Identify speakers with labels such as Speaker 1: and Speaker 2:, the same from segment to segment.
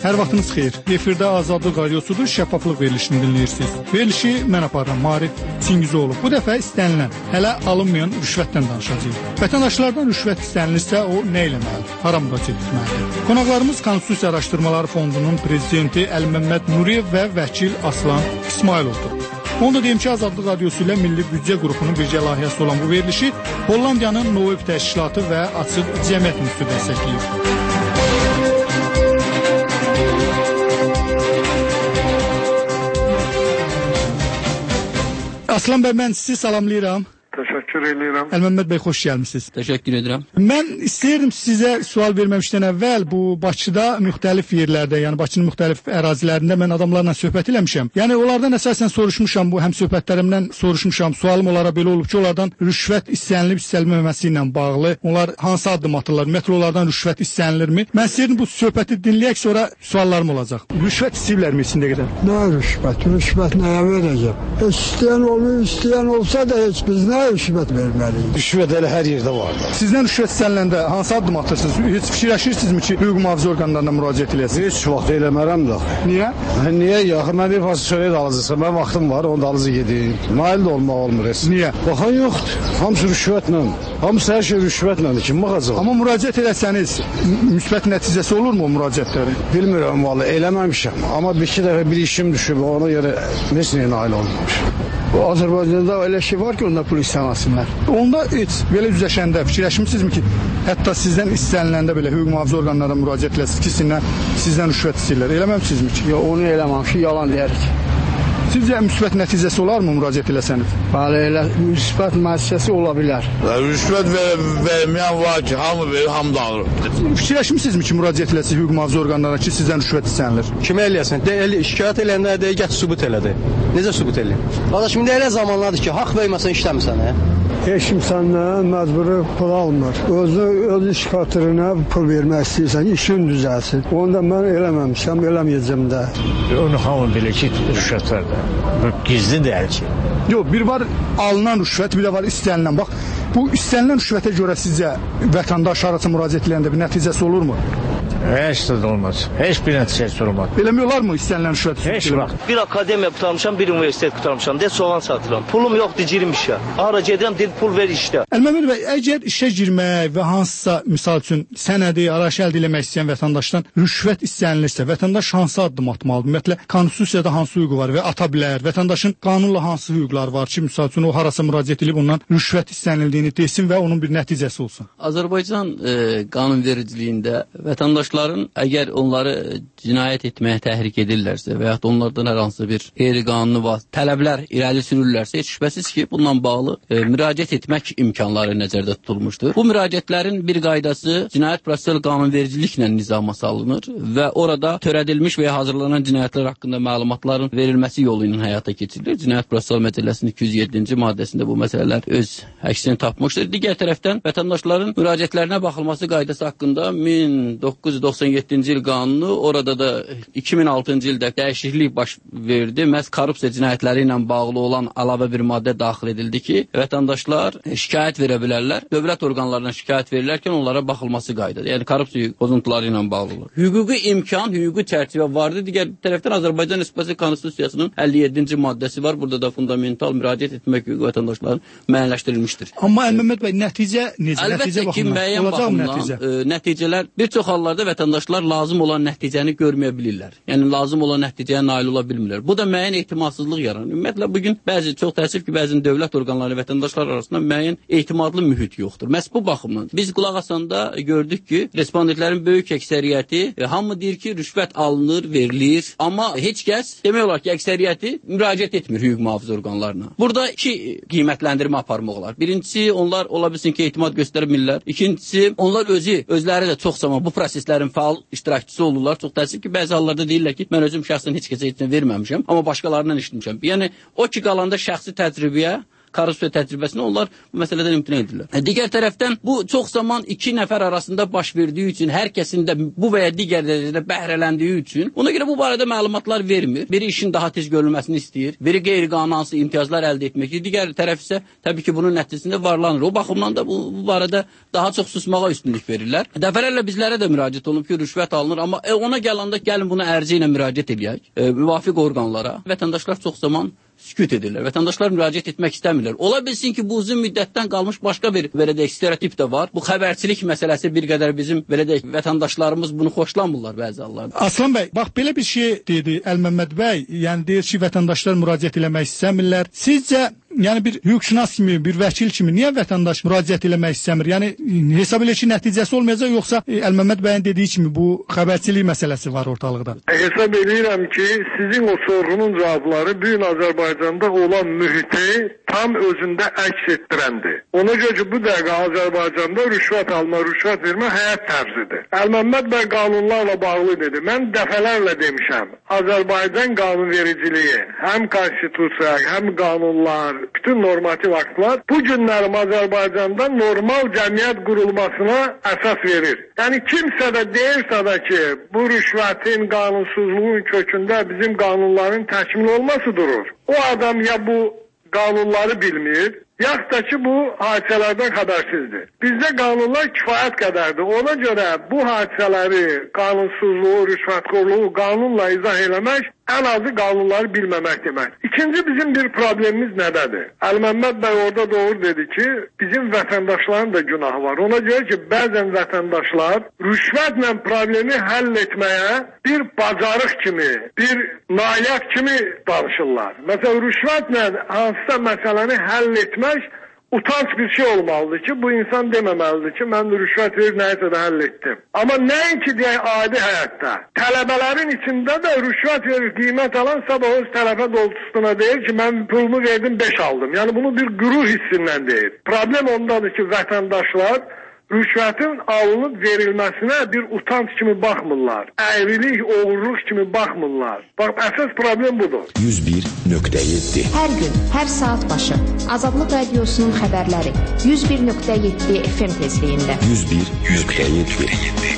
Speaker 1: Hər vaxtınız xeyir. Efirdə Azadlıq Radiosudur, şəffaflıq verilişini dinləyirsiniz. Verilişi mən aparıram, Marif Çingizoğlu. Bu dəfə istənilən, hələ alınmayan rüşvətdən danışacağıq. Vətəndaşlardan rüşvət istənilirsə, o nə eləməlidir? Hara müraciət etməlidir? Qonaqlarımız Konstitusiya Araşdırmaları Fondunun prezidenti Əliməmməd Nuriyev və vəkil Aslan İsmayılovdur. Onu da deyim ki, Azadlıq Radiosu ilə Milli Büdcə qrupunun birgə layihəsi olan bu verilişi Hollandiyanın Noev təşkilatı və Açıq Cəmiyyət Institutu dəstəkləyir. Aslan bəy, mən sizi salamlayıram.
Speaker 2: Təşəkkür edirəm.
Speaker 1: Əliməmməd bəy, xoş gəlmisiniz.
Speaker 3: Təşəkkür edirəm.
Speaker 1: Mən istəyirdim sizə sual verməmişdən əvvəl bu Bakıda müxtəlif yerlərdə, yəni Bakının müxtəlif ərazilərində mən adamlarla söhbət eləmişəm. Yəni onlardan əsasən soruşmuşam, bu həm söhbətlərimdən soruşmuşam. Sualım onlara belə olub ki, onlardan rüşvət istənilib istənilməməsi ilə bağlı onlar hansı addım atırlar? Metrolardan rüşvət istənilirmi? Mən istəyirdim bu söhbəti dinləyək, sonra suallarım olacaq. Rüşvət istəyirlərmi içində qədər?
Speaker 4: Nə rüşvət? Rüşvət nəyə verəcəm? İstəyən olur, istəyən olsa da heç biz nə rüşvət verməliyik?
Speaker 5: Rüşvət elə hər yerdə vardır.
Speaker 1: Sizdən rüşvət istəniləndə hansı addım atırsınız? Heç fikirləşirsinizmi ki, hüquq mühafizə orqanlarına müraciət edəsiniz?
Speaker 5: Heç vaxt eləmərəm də.
Speaker 1: Niyə?
Speaker 5: Niyə? Yaxı, mən bir parça çörək də alacaqsam, mən vaxtım var, onu da alıcı yedim. Nail də olmaq olmur heç.
Speaker 1: Niyə?
Speaker 5: Baxan yoxdur. Hamısı rüşvətlə. Hamısı hər şey rüşvətlədir. Kim baxacaq?
Speaker 1: Amma müraciət etsəniz, müsbət nəticəsi olurmu o müraciətlərin?
Speaker 5: Bilmirəm vallahi, eləməmişəm. Amma bir-iki dəfə bir işim düşüb, ona görə heç nəyə nail olmamışam.
Speaker 4: Azərbaycanda elə şey var ki, onda pul istəməsinlər.
Speaker 1: Onda heç belə üzləşəndə fikirləşmisinizmi ki, hətta sizdən istəniləndə belə hüquq mühafizə orqanlarına müraciət edəsiniz ki, sizdən rüşvət istəyirlər. Eləməmsinizmi ki?
Speaker 4: Yox, onu eləməmişik, yalan deyirik.
Speaker 1: Sizcə müsbət nəticəsi olarmı müraciət eləsəniz?
Speaker 4: Bəli, elə müsbət nəticəsi ola bilər.
Speaker 6: Rüşvət verməyən var ki, hamı verir, hamı da alır.
Speaker 1: Fikirləşmisinizmi ki, müraciət eləsiniz hüquq mühafizə orqanlarına ki, sizdən rüşvət istənilir?
Speaker 7: Kimə eləyəsən? Şikayət eləyəndə də gəl sübut elədi. Necə sübut eləyim? Qardaş, indi elə zamanlardır ki, haqq verməsən işləmirsən, hə?
Speaker 4: Heç kim səndən məcburi pul almır. Öz iş xatirinə pul vermək istəyirsən, işin düzəlsin. Onu da mən eləməmişəm, eləməyəcəm də.
Speaker 8: Onu hamı bilir ki, rüşvət var da. Bu gizli deyil ki.
Speaker 1: Yox, bir var alınan rüşvət, bir də var istənilən. Bax, bu istənilən rüşvətə görə sizcə vətəndaş arası müraciət edəndə bir nəticəsi olurmu?
Speaker 8: Heç də olmaz. Heç bir nəticəsi olmaz.
Speaker 1: Eləmi olarmı istənilən rüşvət?
Speaker 8: Heç vaxt.
Speaker 9: Bir akademiya qurtarmışam, bir universitet qurtarmışam. De soğan satıram. Pulum yoxdur, girim işə. Hara gedirəm, deyir pul ver işlə.
Speaker 1: Əliməmməd bəy, əgər işə girmək və hansısa misal üçün sənədi, araç əldə etmək istəyən vətəndaşdan rüşvət istənilirsə, vətəndaş hansı addım atmalıdır? Ümumiyyətlə, konstitusiyada hansı hüququ var və ata bilər? Vətəndaşın qanunla hansı hüquqları var ki, misal üçün o harasa müraciət edib ondan rüşvət istənildiyini desin və onun bir nəticəsi olsun?
Speaker 3: Azərbaycan qanunvericiliyində vətəndaşların əgər onları cinayət etməyə təhrik edirlərsə və yaxud onlardan hər hansı bir qeyri-qanuni tələblər irəli sürürlərsə, heç şübhəsiz ki, bununla bağlı müraciət etmək imkanları nəzərdə tutulmuşdur. Bu müraciətlərin bir qaydası cinayət prosessual qanunvericiliklə nizama salınır və orada törədilmiş və ya hazırlanan cinayətlər haqqında məlumatların verilməsi yolu ilə həyata keçirilir. Cinayət prosessual məcəlləsinin 207-ci maddəsində bu məsələlər öz əksini tapmışdır. Digər tərəfdən vətəndaşların müraciətlərinə baxılması qaydası haqqında 1997-ci il qanunu, orada da 2006-cı ildə dəyişiklik baş verdi. Məhz korrupsiya cinayətləri ilə bağlı olan əlavə bir maddə daxil edildi ki, vətəndaşlar şikayət verə bilərlər. Dövlət orqanlarına şikayət verilərkən onlara baxılması qaydadır. Yəni korrupsiya pozuntuları ilə bağlı olur. Hüquqi imkan, hüquqi çərçivə vardı. Digər tərəfdən Azərbaycan Respublikası Konstitusiyasının 57-ci maddəsi var. Burada da fundamental müraciət etmək hüququ vətəndaşların müəyyənləşdirilmişdir.
Speaker 1: Amma Əliməmməd bəy, nəticə necə?
Speaker 3: Əlbəttə ki, müəyyən baxımdan nəticələr bir çox hallarda vətəndaşlar lazım olan nəticəni görməyə bilirlər. Yəni lazım olan nəticəyə nail ola bilmirlər. Bu da müəyyən etimadsızlıq yaranır. Ümumiyyətlə bugün çox təəssüf ki, bəzi dövlət orqanları vətəndaşlar arasında müəyyən etimadlı mühit yoxdur. Məhz bu baxımdan biz qulaq asanda gördük ki, respondentlərin böyük əksəriyyəti hamı deyir ki, rüşvət alınır, verilir, amma heç kəs demək olar ki, əksəriyyəti müraciət etmir hüquq mühafizə orqanlarına. Burada iki qiymətləndirmə aparmaq olar. Birincisi, onlar ola bilsin ki, etimad göstərə bilirlər. İkincisi, onlar özləri də çox zaman bu proseslərin faal iştirakçısı olurlar. Çox təəssüf ki, bəzi hallarda deyirlər ki, mən özüm şəxsən heç kəsə heç nə verməmişəm, amma başqalarından eşitmişəm. Yəni o ki, qalanda şəxsi təcrübəyə korrupsiya təcrübəsində onlar bu məsələdən imtina edirlər. Digər tərəfdən bu çox zaman iki nəfər arasında baş verdiyi üçün, hər kəsin də bu və ya digər dərəcədə bəhrələndiyi üçün ona görə bu barədə məlumatlar vermir. Biri işin daha tez görülməsini istəyir, biri qeyri-qanuni hansı imtiyazlar əldə etmək, digər tərəf isə təbii ki, bunun nəticəsində varlanır. O baxımdan da bu barədə daha çox susmağa üstünlük verirlər. Dəfələrlə bizlərə də müraciət olunub ki, rüşvət alınır, amma ona gələndə gəlin bunu ərzi ilə müraciət edək müvafiq orqanlara. Vətəndaşlar çox zaman sükut edirlər. Vətəndaşlar müraciət etmək istəmirlər. Ola bilsin ki, bu uzun müddətdən qalmış başqa bir belə deyək stereotip də var. Bu xəbərçilik məsələsi bir qədər bizim belə deyək vətəndaşlarımız bunu xoşlamırlar bəzi hallarda.
Speaker 1: Aslan bəy, bax belə bir şey dedi Əlməmməd bəy. Yəni deyir ki, vətəndaşlar müraciət etmək istəmirlər. Sizcə yəni bir hüquqşünas kimi, bir vəkil kimi niyə vətəndaş müraciət etmək istəmir? Yəni hesab elə ki, nəticəsi olmayacaq, yoxsa Əlməmməd bəyin dediyi kimi bu xəbərçilik məsələsi var ortalıqda?
Speaker 2: Hesab edirəm ki, sizin o sorğunun cavabları bu gün Azərbaycanda olan mühiti tam özündə əks etdirəndir. Ona görə ki, bu dəqiqə Azərbaycanda rüşvət alma, rüşvət vermə həyat tərzidir. Əlməmməd bəy qanunlarla bağlı dedi. Mən dəfələrlə demişəm, Azərbaycan qanunvericiliyi, həm konstitusiya, həm qanunlar, bütün normativ aktlar bu günlərim Azərbaycanda normal cəmiyyət qurulmasına əsas verir. Yəni kimsə də deyirsə də ki, bu rüşvətin, qanunsuzluğun kökündə bizim qanunların təkmil olması durur. O adam ya bu qanunları bilmir, yaxud da ki, bu hadisələrdən xəbərsizdir. Bizdə qanunlar kifayət qədərdir. Ona görə bu hadisələri, qanunsuzluğu, rüşvətxorluğu qanunla izah eləmək ən azı qanunları bilməmək demək. İkinci bizim bir problemimiz nədədir? Əlməmməd bəy orada doğru dedi ki, bizim vətəndaşların da günahı var. Ona görə ki, bəzən vətəndaşlar rüşvətlə problemi həll etməyə bir bacarıq kimi, bir nailiyyət kimi danışırlar. Məsələn, rüşvətlə hansısa məsələni həll etmək utanç bir şey olmalıdır ki, bu insan deməməlidir ki, mən rüşvət verib nəyisə də həll etdim. Amma nəinki deyək adi həyatda, tələbələrin içində də rüşvət verir, qiymət alan sabah öz tələbə dolçusuna deyir ki, mən pulumu verdim 5 aldım. Yəni bunu bir qürur hissindən deyir. Problem ondadır ki, vətəndaşlar rüşvətin alınıb verilməsinə bir utanç kimi baxmırlar. Əyrilik, oğurluq kimi baxmırlar. Bax, əsas problem budur.
Speaker 10: 101.7
Speaker 11: Hər gün, hər saat başı Azadlıq Radiosunun xəbərləri 101.7 FM tezliyində.
Speaker 10: 101.7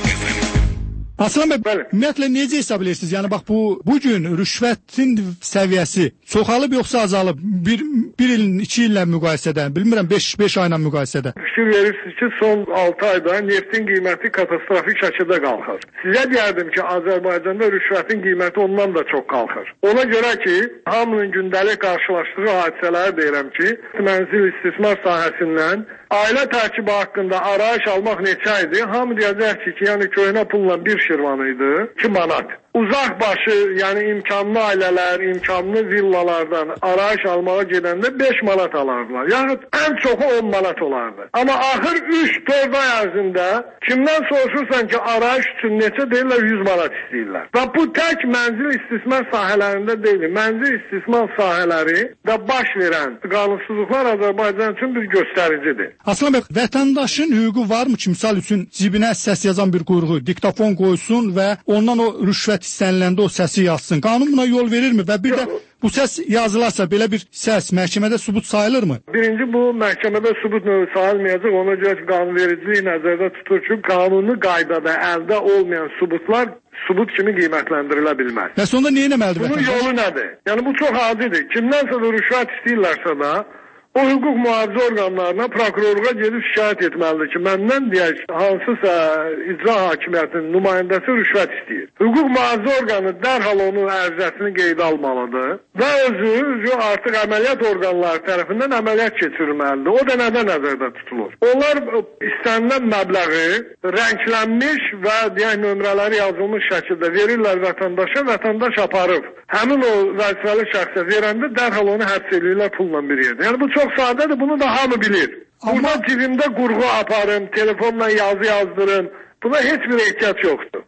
Speaker 1: Aslan bəy, ümumiyyətlə necə hesab edirsiniz? Yəni bax bu gün rüşvətin səviyyəsi çoxalıb yoxsa azalıb? Bir ilin, 2 illə müqayisədə, bilmirəm 5 ayla müqayisədə.
Speaker 2: Fikir verirsiniz ki, son 6 ayda neftin qiyməti katastrofik şəkildə qalxır. Sizə deyərdim ki, Azərbaycanda rüşvətin qiyməti ondan da çox qalxır. Ona görə ki, hamının gündəlik qarşılaşdığı hadisələri deyirəm ki, mənzil istismar sahəsindən ailə tərkibi haqqında arayış almaq neçə idi? Hamı deyəcək ki, yəni köhnə pulla 1 şirvan idi, 2 manat. Uzaq başı, yəni imkanlı ailələr, imkanlı villalardan arayış almağa gedəndə 5 manat alardılar. Yəni ən çoxu 10 manat olardı. Amma axır 3-4 ay ərzində kimdən soruşursan ki, arayış üçün neçə deyirlər, 100 manat istəyirlər. Və bu tək mənzil istismar sahələrində deyil. Mənzil istismar sahələri də baş verən qanunsuzluqlar Azərbaycan üçün bir göstəricidir.
Speaker 1: Aslan bəy, vətəndaşın hüququ varmı ki, misal üçün cibinə səs yazan bir qurğu, diktafon qoysun və ondan o rüşvət istəniləndə o səsi yazsın. Qanun buna yol verirmi? Və bir də bu səs yazılarsa, belə bir səs məhkəmədə sübut sayılırmı?
Speaker 2: Birinci, bu məhkəmədə sübut növü sayılmayacaq. Ona görə ki, qanunvericiliyi nəzərdə tutur ki, qanuni qaydada əldə olmayan sübutlar sübut kimi qiymətləndirilə bilməz.
Speaker 1: Və sonda nə etməlidir?
Speaker 2: Bunun yolu nədir? Yəni bu çox adidir. Kimdənsə də rüşvət istəyirlərsə da o hüquq mühafizə orqanlarına, prokurorluğa gedib şikayət etməlidir ki, məndən deyək, hansısa icra hakimiyyətinin nümayəndəsi rüşvət istəyir. Hüquq mühafizə orqanı dərhal onun ərizəsini qeydə almalıdır və özü artıq əməliyyat orqanları tərəfindən əməliyyat keçirilməlidir. O da nədən nəzərdə tutulur? Onlar istənilən məbləği rənglənmiş və deyək, nömrələri yazılmış şəkildə verirlər vətəndaşa, vətəndaş aparıb. Həmin o vəzifəli şəxsə verəndə dərhal onu həbs edirlər pulla bir yerdə. Yəni bu çox sadədir, bunu da hamı bilir. Burada cibimdə qurğu aparım, telefonla yazı yazdırım. Buna heç bir ehtiyac yoxdur.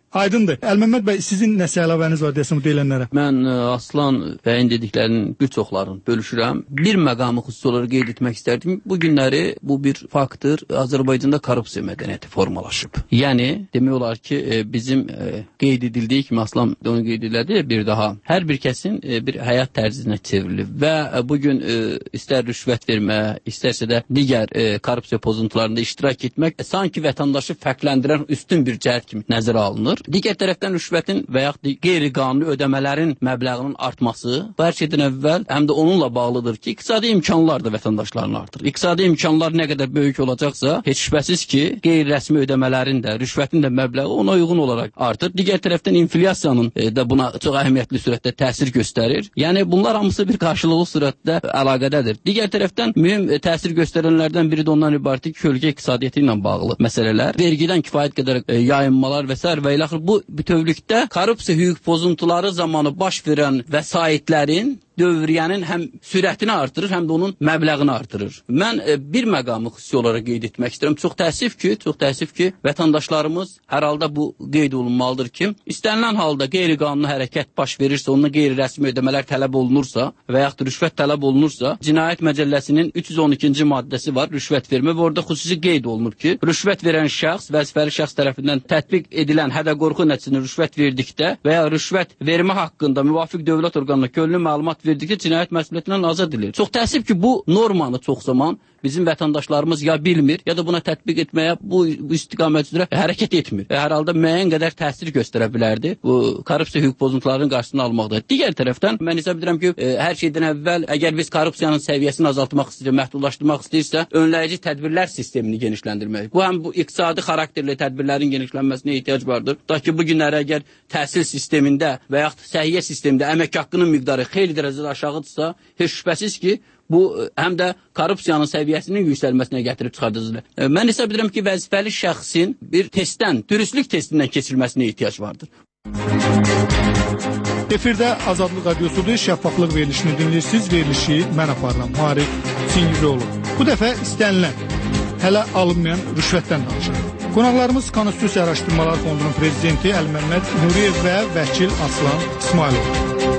Speaker 1: Aydındır. Əlməmməd bəy, sizin nəsə əlavəniz var desəm deyilənlərə?
Speaker 3: Mən Aslan bəyin dediklərinin bir çoxlarını bölüşürəm. Bir məqamı xüsusi olaraq qeyd etmək istərdim. Bu günləri bu bir faktdır. Azərbaycanda korrupsiya mədəniyyəti formalaşıb. Yəni demək olar ki, bizim qeyd edildiyi kimi Aslan onu qeyd elədi bir daha. Hər bir kəsin bir həyat tərzinə çevrilib və bu gün istər rüşvət vermə, istərsə də digər korrupsiya pozuntularında iştirak etmək sanki vətəndaşı fərqləndirən üstün bir cəhət kimi nəzərə alınır. Digər tərəfdən rüşvətin və yaxud qeyri-qanuni ödəmələrin məbləğinin artması bu hər şeydən əvvəl həm də onunla bağlıdır ki, iqtisadi imkanlar da vətəndaşların artır. İqtisadi imkanlar nə qədər böyük olacaqsa, heç şübhəsiz ki, qeyri-rəsmi ödəmələrin də, rüşvətin də məbləği ona uyğun olaraq artır. Digər tərəfdən inflyasiyanın da buna çox əhəmiyyətli sürətdə təsir göstərir. Yəni bunlar hamısı bir qarşılıqlı sürətdə əlaqədədir. Digər tərəfdən mühüm təsir göstərənlərdən biri də ondan ibarətdir ki, ölkə iqtisadiyyatı ilə bağlı məsələlər, vergidən kifayət qədər yayınmalar və s. və ilə bu bütövlükdə korrupsiya hüquq pozuntuları zamanı baş verən vəsaitlərin dövriyyənin həm sürətini artırır, həm də onun məbləğini artırır. Mən bir məqamı xüsusi olaraq qeyd etmək istəyirəm. Çox təəssüf ki, vətəndaşlarımız hər halda bu qeyd olunmalıdır ki, istənilən halda qeyri-qanuni hərəkət baş verirsə, onunla qeyri-rəsmi ödəmələr tələb olunursa və yaxud rüşvət tələb olunursa, Cinayət Məcəlləsinin 312-ci maddəsi var, rüşvət vermə və orada xüsusi qeyd olunur ki, rüşvət verən şəxs, vəzifəli şəxs tərəfindən tətbiq edilən hədə-qorxu nəticəsində rüşvət verdikdə və ya rüşvət vermə haqqında müvafiq dövlət orqanına könüllü məlumat verdikdə cinayət məsuliyyətindən azad edilir. Çox təəssüf ki, bu normanı çox zaman bizim vətəndaşlarımız ya bilmir, ya da buna tətbiq etməyə bu istiqamət üzrə hərəkət etmir. Hər halda müəyyən qədər təsir göstərə bilərdi bu korrupsiya hüquq pozuntularının qarşısını almaqda. Digər tərəfdən mən hesab edirəm ki, hər şeydən əvvəl əgər biz korrupsiyanın səviyyəsini azaltmaq istəyirsə, məhdudlaşdırmaq istəyirsə, önləyici tədbirlər sistemini genişləndirmək. Bu həm bu iqtisadi xarakterli tədbirlərin genişlənməsinə ehtiyac vardır. Da ki, bu günləri əgər təhsil sistemində və yaxud səhiyyə sistemində əmək haqqının miqdarı xeyli dərəcədə aşağıdırsa, heç şübhəsiz ki, bu həm də korrupsiyanın səviyyəsinin yüksəlməsinə gətirib çıxardacaqdır. Mən hesab edirəm ki, vəzifəli şəxsin bir testdən, dürüstlük testindən keçirilməsinə ehtiyac vardır.
Speaker 1: Efirdə Azadlıq Radiosudur, şəffaflıq verilişini dinləyirsiniz. Verilişi mən aparıram, Marik Singizoğlu. Bu dəfə istənilən, hələ alınmayan rüşvətdən danışır. Qonaqlarımız Konstitusiya Araşdırmalar Fondunun prezidenti Əlməmməd Nuriyev və vəkil Aslan İsmailov.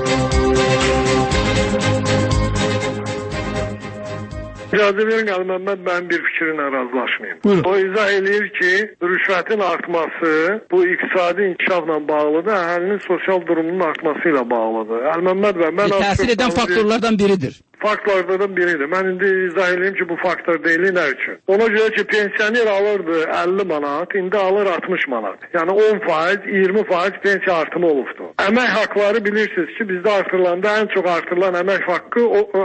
Speaker 2: İcazə verin, Əlməmməd, mən bir fikrinlə razılaşmayayım.
Speaker 1: Buyurun.
Speaker 2: O izah eləyir ki, rüşvətin artması bu iqtisadi inkişafla bağlıdır, əhalinin sosial durumunun artması ilə bağlıdır. Əlməmməd bəy, mən
Speaker 3: təsir edən faktorlardan biridir.
Speaker 2: Faktlardan biridir. Mən indi izah edeyim ki, bu faktor deyil, nə üçün? Ona görə ki, pensioner alırdı 50 manat, indi alır 60 manat. Yəni 10%, 20% pensiya artımı olubdur. Əmək haqları bilirsiniz ki, bizdə artırılanda ən çox artırılan əmək haqqı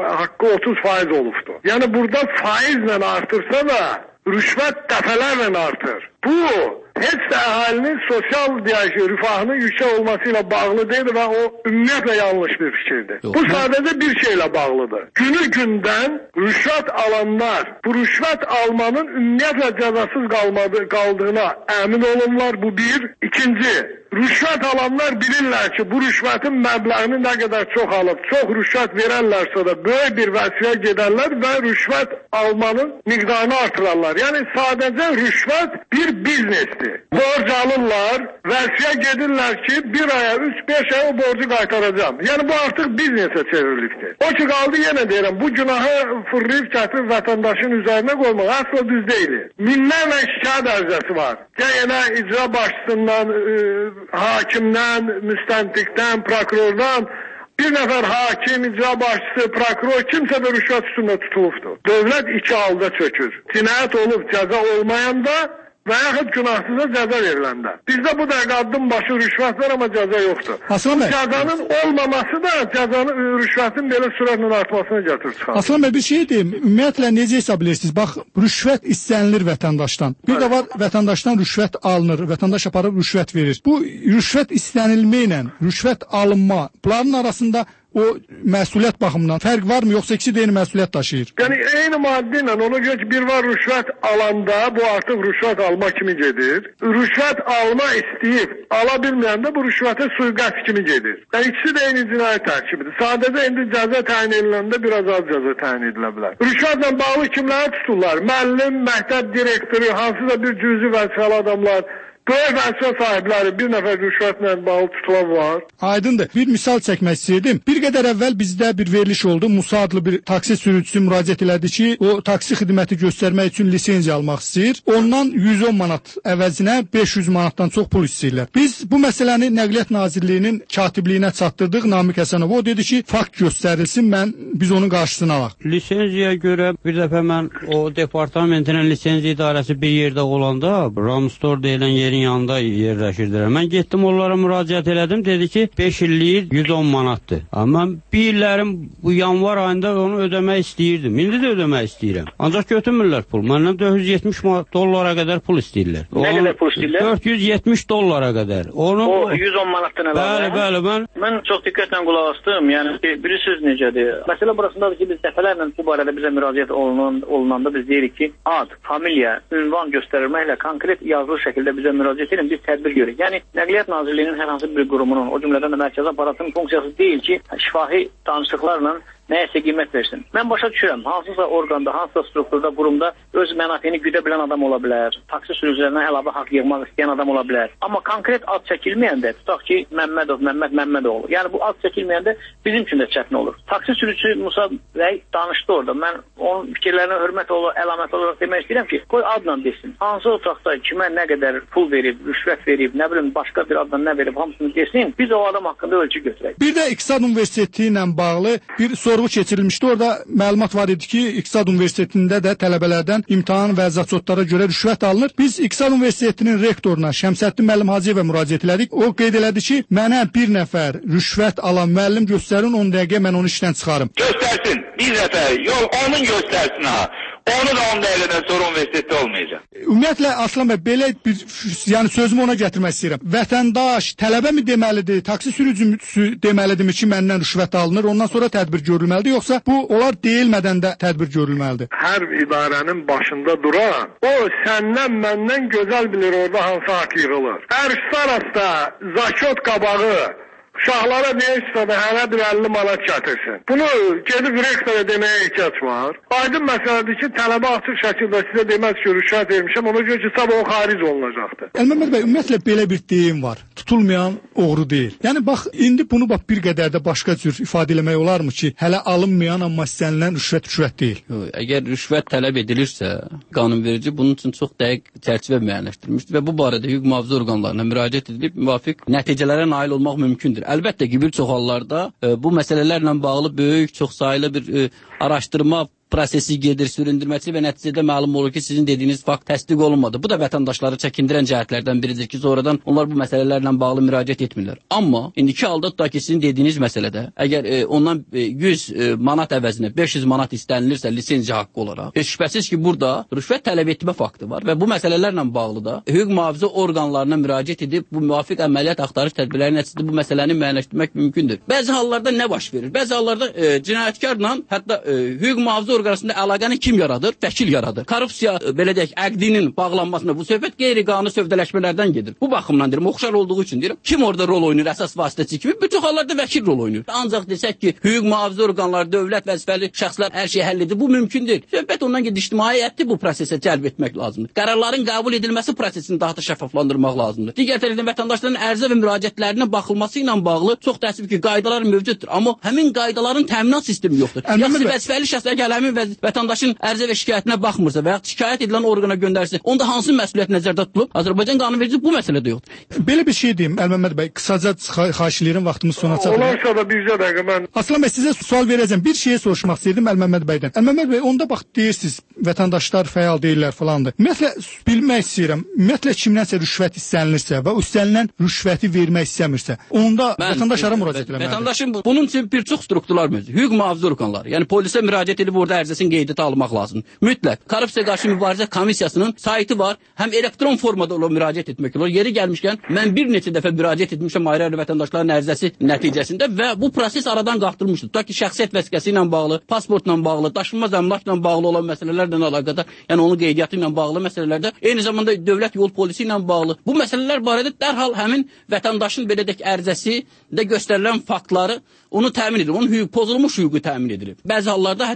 Speaker 2: 30% olubdur. Yəni burada faizlə artırsa da rüşvət dəfələrlə artır. Bu heç də əhalinin sosial rifahının yüksək olması ilə bağlı deyil və o ümumiyyətlə yanlış bir fikirdir. Bu sadəcə bir şeylə bağlıdır. Günü gündən rüşvət alanlar bu rüşvət almanın ümumiyyətlə cəzasız qaldığına əmin olurlar. Bu bir. İkinci, rüşvət alanlar bilirlər ki, bu rüşvətin məbləğini nə qədər çox alıb, çox rüşvət verərlərsə də böyük bir vəsiyə gedərlər və rüşvət almanın miqdarını artırarlar. Yəni sadəcə rüşvət bir biznesdir. Borc alırlar, vəsiyə gedirlər ki, bir aya, 3-5 aya o borcu qaytaracağım. Yəni bu artıq biznesə çevrilikdir. O ki qaldı, yenə deyirəm, bu günahı fırlayıb gətirib vətəndaşın üzərinə qoymaq asla düz deyil. Minlərlə şikayət ərizəsi var. Yəni icra başçısından, hakimdən, müstəntiqdən, prokurordan bir nəfər hakim, icra başçısı, prokuror kimsə də rüşvət üstündə tutulubdur. Dövlət iki halda çökür. Cinayət olub, cəza olmayanda və yaxud günahsıza cəza veriləndə. Bizdə bu da qadın başı rüşvət var, amma cəza yoxdur. Cəzanın olmaması da rüşvətin belə sürətlə artmasına gətirir çıxar.
Speaker 1: Aslan bəy, bir şey deyim, ümumiyyətlə necə hesab edirsiniz? Bax, rüşvət istənilir vətəndaşdan. Bir də var, vətəndaşdan rüşvət alınır, vətəndaş aparıb rüşvət verir. Bu rüşvət istənilməklə rüşvət alınma, bunların arasında o məsuliyyət baxımından fərq varmı, yoxsa ikisi də eyni məsuliyyət daşıyır? Yəni
Speaker 2: eyni maddi ilə, ona görə ki, bir var rüşvət alanda bu artıq rüşvət alma kimi gedir. Rüşvət alma istəyib, ala bilməyəndə bu rüşvətə sui-qəsd kimi gedir. Yəni ikisi də eyni cinayət tərkibidir. Sadəcə indi cəza təyin ediləndə biraz az cəza təyin edilə bilər. Rüşvətlə bağlı kimləri tuturlar? Müəllim, məktəb direktoru, hansısa bir cüzi vəzifəli adamlar, Böyük vəzifə sahibləri bir nəfər rüşvətlə bağlı tutulan var.
Speaker 1: Aydındır. Bir misal çəkmək istəyirdim. Bir qədər əvvəl bizdə bir veriliş oldu. Musa adlı bir taksi sürücüsü müraciət elədi ki, o taksi xidməti göstərmək üçün lisenziya almaq istəyir. Ondan 110 manat əvəzinə 500 manatdan çox pul istəyirlər. Biz bu məsələni Nəqliyyat Nazirliyinin katibliyinə çatdırdıq. Namiq Həsənov o dedi ki, fakt göstərilsin, biz onun qarşısını alaq.
Speaker 12: Lisenziyaya görə bir dəfə mən o departamentin lisenziya idarəsi bir yerdə olanda, Ramstor deyilən yerin yanında yerləşirdilər. Mən getdim onlara müraciət elədim, dedi ki 5 illik 110 manatdır. Amma mən bir illərim bu yanvar ayında onu ödəmək istəyirdim. İndi də ödəmək istəyirəm. Ancaq götürmürlər pul. Məndən 470 dollara qədər pul istəyirlər.
Speaker 13: Nə qədər pul istəyirlər?
Speaker 12: 470 dollara qədər.
Speaker 13: O 110 manatdan əlavə.
Speaker 12: Bəli.
Speaker 13: Mən çox diqqətlə qulaq asdım. Yəni bilirsiniz necədir? Məsələ burasındadır ki, biz dəfələrlə bu barədə bizə müraciət olunanda biz deyirik ki, ad, familiya, ünvan göstərilməklə konkret yazılı şəkildə bizə müraciət edin, biz tədbir görürük. Yəni Nəqliyyat Nazirliyinin hər hansı bir qurumunun, o cümlədən də mərkəzi aparatının funksiyası deyil ki, şifahi danışıqlarla nəyəsə qiymət versin. Mən başa düşürəm, hansısa orqanda, hansısa strukturda, qurumda öz mənafeyini güdə bilən adam ola bilər, taksi sürücülərinə əlavə haqq yığmaq istəyən adam ola bilər. Amma konkret ad çəkilməyəndə, tutaq ki, Məmməd Məmmədoğlu, yəni bu ad çəkilməyəndə bizim üçün də çətin olur. Taksi sürücüsü Musa bəy danışdı orada. Mən onun fikirlərinə hörmət əlamət olaraq demək istəyirəm ki, qoy adla desin. Hansı otaqda kimə nə qədər pul verib, rüşvət verib, nə bilim başqa bir adla nə verib, hamısını desin, biz o adam haqqında ölçü götürək.
Speaker 1: Bir də İqtisad Universiteti ilə bağlı bir sorğu keçirilmişdi. Orada məlumat var idi ki, İqtisad Universitetində də tələbələrdən imtahan və zəçotlara görə rüşvət alınır. Biz İqtisad Universitetinin rektoruna Şəmsəddin müəllim Hacıyevə müraciət elədik. O qeyd elədi ki, mənə bir nəfər rüşvət alan müəllim göstərin, 10 dəqiqə mən onu işdən çıxarım.
Speaker 6: Göstərsin, bir nəfər, yox, onun göstərsin ha. Onu da 10 dəqiqədən sonra universitetdə olmayacaq.
Speaker 1: Ümumiyyətlə, Aslan bəy, belə bir sözümü ona gətirmək istəyirəm. Vətəndaş tələbə mi deməlidir, taksi sürücüsü deməlidirmi ki, məndən rüşvət alınır, ondan sonra tədbir görülməlidir, yoxsa bu onlar deyilmədən də tədbir görülməlidir?
Speaker 2: Hər idarənin başında duran, o səndən məndən gözəl bilir orada hansı haqq yığılır. Ərşlar hasta, zakot qabağı, uşaqlara deyirsə də hələ bir 50 manat gətirsin. Bunu gedib rektora deməyə ehtiyac var. Aydın məsələdir ki, tələbə açıq şəkildə sizə deməz ki, rüşvət vermişəm, ona görə ki, sabah o xaric olunacaqdır.
Speaker 1: Əlməmməd bəy, ümumiyyətlə belə bir deyim var. Tutulmayan oğru deyil. Yəni bax, indi bunu bir qədər də başqa cür ifadə eləmək olarmı ki, hələ alınmayan, amma istənilən rüşvət deyil.
Speaker 3: Əgər rüşvət tələb edilirsə, qanunverici bunun üçün çox dəqiq çərçivə müəyyənləşdirmişdir və bu barədə hüquq mühafizə orqanlarına müraciət edilib müvafiq nəticələrə nail olmaq mümkündür. Əlbəttə ki, bir çox hallarda bu məsələlərlə bağlı böyük, çoxsaylı bir araşdırma prosesi gedir, süründürməsi və nəticədə məlum olur ki, sizin dediyiniz fakt təsdiq olunmadı. Bu da vətəndaşları çəkindirən cəhətlərdən biridir ki, sonradan onlar bu məsələlərlə bağlı müraciət etmirlər. Amma indiki halda tutaq ki, sizin dediyiniz məsələdə, əgər ondan 100 manat əvəzinə 500 manat istənilirsə lisenziya haqqı olaraq, şübhəsiz ki, burada rüşvət tələb etmə faktı var və bu məsələlərlə bağlı da hüquq mühafizə orqanlarına müraciət edib bu müvafiq əməliyyat axtarış tədbirləri nəticəsində bu məsələni müəyyənləşdirmək mümkündür. Bəzi hallarda nə baş verir? Bəzi hallarda cinayətkarla hətta hüquq mühafizə orqanında əlaqəni kim yaradır? Vəkil yaradır. Korrupsiya, belə deyək, əqdinin bağlanmasında bu söhbət qeyri-qanuni sövdələşmələrdən gedir. Bu baxımdan deyirəm, oxşar olduğu üçün deyirəm. Kim orada rol oynayır? Əsas vasitəçi kimi? Bir çox hallarda vəkil rol oynayır. Ancaq desək ki, hüquq mühafizə orqanları, dövlət vəzifəli şəxslər hər şeyi həll edir. Bu mümkün deyil. Söhbət ondan ki, ictimaiyyəti bu prosesə cəlb etmək lazımdır. Qərarların qəbul edilməsi prosesini daha da şəffaflandırmaq lazımdır. Digər tərəfdən vətəndaşların ərizə və müraciətlərinə baxılması ilə bağlı çox təəssüf ki, qaydalar mövcuddur. Amma həmin qaydaların təminat sistemi yoxdur. Ya vəzifəli şəxslər gəlir vətəndaşın ərizə və şikayətinə baxmırsa və ya şikayət edilən orqana göndərsə, onda hansı məsuliyyət nəzərdə tutulub? Azərbaycan qanunvericisi bu məsələdə yoxdur.
Speaker 1: Belə bir şey deyim, Əlməmməd bəy, qısaca xahiş edirəm, vaxtımız sona çatır.
Speaker 2: Olarsa da bircə dəqiqə mən
Speaker 1: Aslan bəy, sizə sual verəcəm. Bir şeyə soruşmaq istəyirdim Əlməmməd bəydən. Əlməmməd bəy, onda bax deyirsiniz, vətəndaşlar fəal deyirlər falandır. Ümumiyyətlə bilmək istəyirəm. Ümumiyyətlə kimdənsə rüşvət istənilirsə və o istənilən rüşvəti vermək istəmirsə, onda vətəndaş hara müraciət etməlidir?
Speaker 3: Vətəndaşın bunun üçün bir çox strukturlar mövcud. Hüquq mühafizə orqanları, yəni polisə müraciət edib orada ərizəsini qeydətə almaq lazımdır. Mütləq. Korrupsiya qarşı mübarizə komissiyasının saytı var. Həm elektron formada ola müraciət etmək olur. Yeri gəlmişkən mən bir neçə dəfə müraciət etmişəm ayrı-ayrı vətəndaşların ərizəsi nəticəsində və bu proses aradan qaldırılmışdır. Tutaq ki, şəxsiyyət vəsiqəsi ilə bağlı, pasportla bağlı, daşınmaz əmlakla bağlı olan məsələlərlə əlaqədar, yəni onun qeydiyyatı ilə bağlı məsələlərdə, eyni zamanda dövlət yol polisi ilə bağlı bu məsələlər barədə dərhal həmin vətəndaşın belə deyək ərizəsi də göstərilən faktları onu təmin edir. Onun pozulmuş hüququ təmin edilir. Bəzi hallarda hətta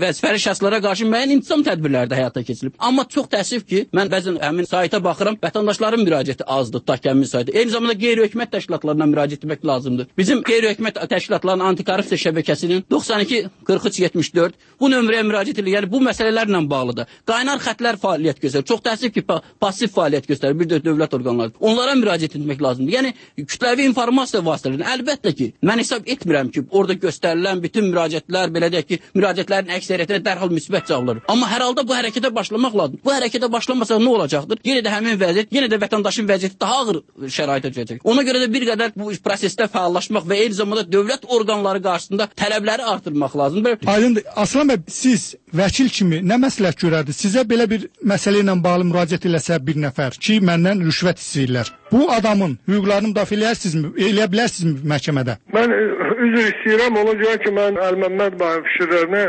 Speaker 3: vəzifəli şəxslərə qarşı müəyyən intizam tədbirləri də həyata keçirilib. Amma çox təəssüf ki, mən bəzən həmin sayta baxıram, vətəndaşların müraciəti azdır tutaq ki, həmin sayta. Eyni zamanda qeyri-hökumət təşkilatlarına müraciət etmək lazımdır. Bizim qeyri-hökumət təşkilatlarının antikorrupsiya şəbəkəsinin 92 43 74 bu nömrəyə müraciət edir. Yəni bu məsələlərlə bağlıdır. Qaynar xətlər fəaliyyət göstərir. Çox təəssüf ki, pasiv fəaliyyət göstərir bir də dövlət orqanları. Onlara müraciət etmək lazımdır. Yəni kütləvi informasiya vasitələri əlbəttə ki, mən hesab etmirəm ki, orada göstərilən bütün müraciətlər belə deyək ki, müraciətlərin əksəriyyətinə dərhal müsbət cavab alır. Amma hər halda bu hərəkətə başlamaq lazımdır. Bu hərəkətə başlamasaq nə olacaqdır? Yenə də həmin vəziyyət, yenə də vətəndaşın vəziyyəti daha ağır şəraitə düşəcək. Ona görə də bir qədər bu prosesdə fəallaşmaq və eyni zamanda dövlət orqanları qarşısında tələbləri artırmaq lazımdır.
Speaker 1: Aydındır. Aslan bəy, siz vəkil kimi nə məsləhət görərdiniz? Sizə belə bir məsələ ilə bağlı müraciət eləsə bir nəfər ki, məndən rüşvət istəyirlər. Bu adamın hüquqlarını müdafiə eləyə bilərsinizmi məhkəmədə?
Speaker 2: Mən üzr istəyirəm, ona görə ki, mən Əl-Məmməd bəyin fikirlərinə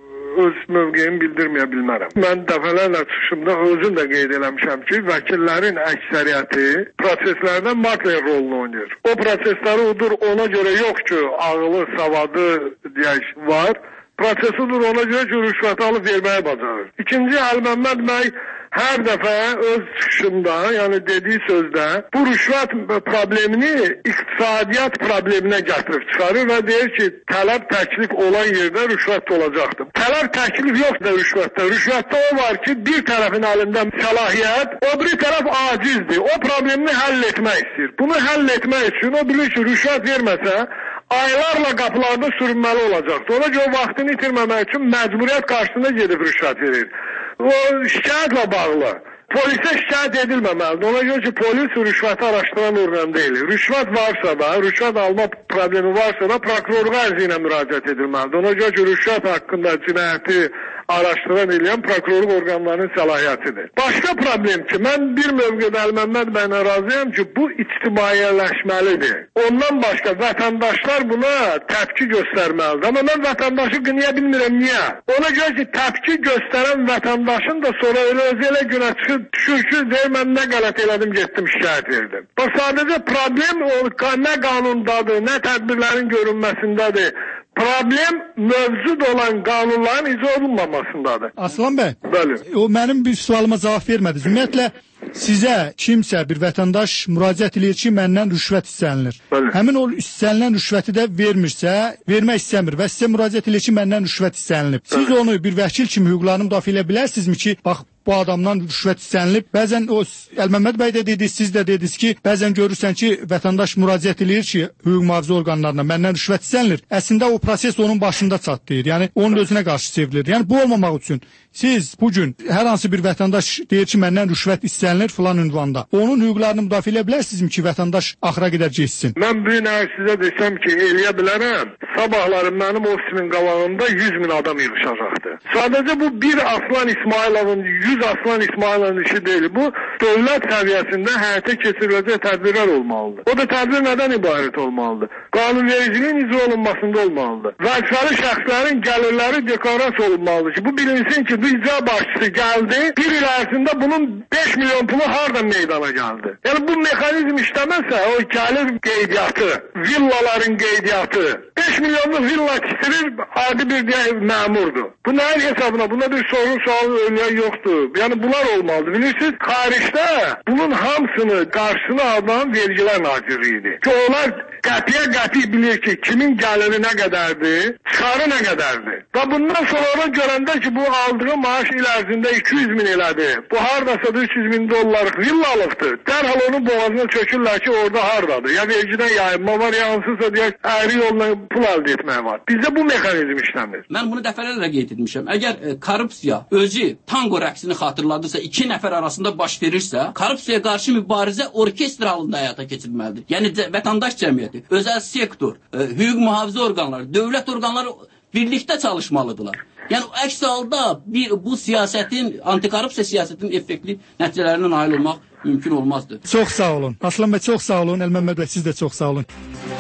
Speaker 2: öz mövqeyimi bildirməyə bilmərəm. Mən dəfələrlə çıxışımda özüm də qeyd eləmişəm ki, vəkillərin əksəriyyəti proseslərdə makler rolunu oynayır. O prosesləri udur ona görə yox ki, ağılı, savadı deyək var. Prosesidir ona görə ki, rüşvəti alıb verməyi bacarır. İkinci, Əl-Məmməd bəy hər dəfə öz çıxışında, yəni dediyi sözdə bu rüşvət problemini iqtisadiyyat probleminə gətirib çıxarır və deyir ki, tələb təklif olan yerdə rüşvət olacaqdır. Tələb təklif yoxdur rüşvətdə. Rüşvətdə o var ki, bir tərəfin əlində səlahiyyət, o biri tərəf acizdir. O problemini həll etmək istəyir. Bunu həll etmək üçün o bilir ki, rüşvət verməsə, aylarla qapılarda sürünməli olacaqdır. Ona görə vaxtını itirməmək üçün məcburiyyət qarşısında gedib rüşvət verir. O şikayətlə bağlı. Polisə şikayət edilməməlidir. Ona görə ki, polis rüşvəti araşdıran orqan deyil. Rüşvət varsa da, rüşvət alma problemi varsa da prokurorluğa ərzi ilə müraciət edilməlidir. Ona görə ki, rüşvət haqqında cinayəti araşdıran eləyən prokurorluq orqanlarının səlahiyyətidir. Başqa problem ki, mən bir mövqedə Əl-Məmməd bəylə razıyam ki, bu ictimaiyyələşməlidir. Ondan başqa vətəndaşlar buna təpki göstərməlidir. Amma mən vətəndaşı qınaya bilmirəm, niyə? Ona görə ki, təpki göstərən vətəndaşın da sonra elə günə çıxıb düşür ki, deyir, mən nə qələt elədim, getdim, şikayət verdim. Bax, sadəcə problem nə qanundadır, nə tədbirlərin görünməsindədir. Problem mövcud olan qanunların icra olunmamasındadır.
Speaker 1: Aslan bəy,
Speaker 2: bəli.
Speaker 1: O mənim bir sualıma cavab vermədi. Ümumiyyətlə sizə kimsə bir vətəndaş müraciət edir ki, məndən rüşvət istənilir.
Speaker 2: Bəli.
Speaker 1: Həmin o istənilən rüşvəti də vermirsə, vermək istəmir və sizə müraciət edir ki, məndən rüşvət istənilib. Siz onu bir vəkil kimi hüquqlarını müdafiə edə bilərsinizmi ki, bax bu adamdan rüşvət istənilib. Bəzən o Əl-Məmməd bəy də dedi, siz də dediniz ki, bəzən görürsən ki, vətəndaş müraciət edir ki, hüquq mühafizə orqanlarına məndən rüşvət istənilir. Əslində o proses onun başında çatlayır. Yəni onun özünə qarşı çevrilir. Yəni bu olmamaq üçün siz bu gün hər hansı bir vətəndaş deyir ki, məndən rüşvət istənilir filan ünvanda. Onun hüquqlarını müdafiə edə bilərsinizmi ki, vətəndaş axıra qədər getsin?
Speaker 2: Mən bu gün sizə desəm ki, eləyə bilərəm. Sabahları mənim ofisimin qabağında 100.000 adam yığışacaqdır. Sadəcə bu bir Aslan İsmayılovun 100 Aslan İsmayılovun işi deyil. Bu dövlət səviyyəsində həyata keçiriləcək tədbirlər olmalıdır. O da tədbir nədən ibarət olmalıdır? Qanunvericiliyin icra olunmasında olmalıdır. Vəzifəli şəxslərin gəlirləri deklarasiya olunmalıdır ki, bu bilinsin ki, bu icra başçısı gəldi, bir il ərzində bunun 5 milyon pulu hardan meydana gəldi? Yəni bu mexanizm işləməsə, o gəlir qeydiyyatı, villaların qeydiyyatı, 5 milyonluq villa kisirir, adi bir məmurdur. Bu nəyin hesabına? Bunda bir sual önlüyə yoxdur. Yəni bunlar olmalıdır. Bilirsiniz, xaricdə bunun hamısını qarşısına alan Vergilər Nazirliyidir. Ki onlar qətiyə bilir ki, kimin gəliri nə qədərdir, çıxarı nə qədərdir. Və bundan sonra görəndə ki, bu aldığı maaş il ərzində 200 min elədi. Bu haradasa 300 min dollarlıq villalıqdır. Dərhal onun boğazına çökürlər ki, orada haradadır. Ya vergidən yayınma var, ya hansısa deyək, əyri yolla pul əldə etmək var. Bizdə bu mexanizm işləmir.
Speaker 3: Mən bunu dəfələrlə qeyd etmişəm. Əgər korrupsiya özü tango rəqsini xatırladırsa, iki nəfər arasında baş verirsə, korrupsiyaya qarşı mübarizə orkestr halında həyata keçirilməlidir. Yəni vətəndaş cəmiyyəti, özəl sektor, hüquq mühafizə orqanları, dövlət orqanları birlikdə çalışmalıdırlar. Yəni əks halda bu siyasətin, antikorrupsiya siyasətinin effektli nəticələrinə nail olmaq mümkün olmazdı.
Speaker 1: Çox sağ olun. Aslan bəy çox sağ olun. Əl-Məmməd bəy siz də çox sağ olun.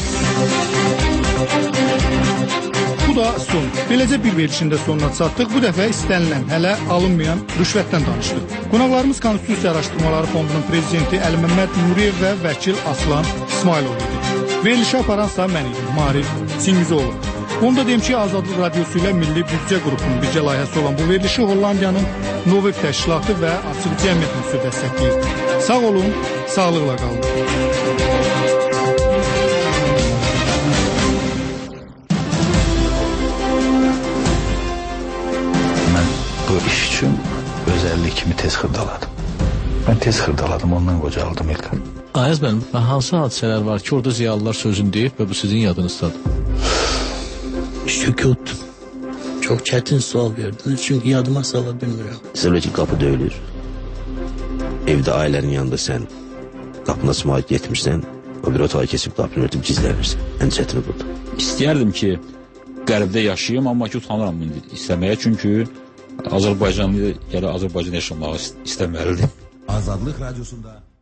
Speaker 1: Bu da son. Beləcə bir verilişində sonuna çatdıq. Bu dəfə istənilən, hələ alınmayan rüşvətdən danışdıq. Qonaqlarımız Konstitusiya Araşdırmaları Fondunun prezidenti Əl-Məmməd Nuriyev və vəkil Aslan İsmailov idi. Verilişi aparansa mən idim, Marif Singizoğlu. Onu da deyim ki, Azadlıq Radiosu ilə Milli Büdcə qrupunun bircə layihəsi olan bu verilişi Hollandiyanın Novib Təşkilatı və Açıq Cəmiyyət Müzəssəsi dəstəkləyir. Sağ olun, sağlıqla qalın.
Speaker 14: Mən bu iş üçün özəllik kimi tez xırdaladım. Mən tez xırdaladım, ondan qocaldım İlkan.
Speaker 15: Ayaz mənim, hansı hadisələr var ki, orada ziyalılar sözünü deyib və bu sizin yadınızdadır?
Speaker 16: Sükut. Çok çetin sual verdiniz çünkü yadıma sala bilmiyorum.
Speaker 17: Söyledik kapı döyülür. Evde ailenin yanında sen kapını açmaya getmişsən, o bir otağı kesip kapını örtüp gizlenirsən. En çetini burada.
Speaker 18: İstəyərdim ki, qərbdə yaşayayım, amma ki, utanıram istəməyə, çünki Azərbaycanlı, yəni Azərbaycan yaşamağı istəməlidir.
Speaker 19: Azadlıq Radyosu'nda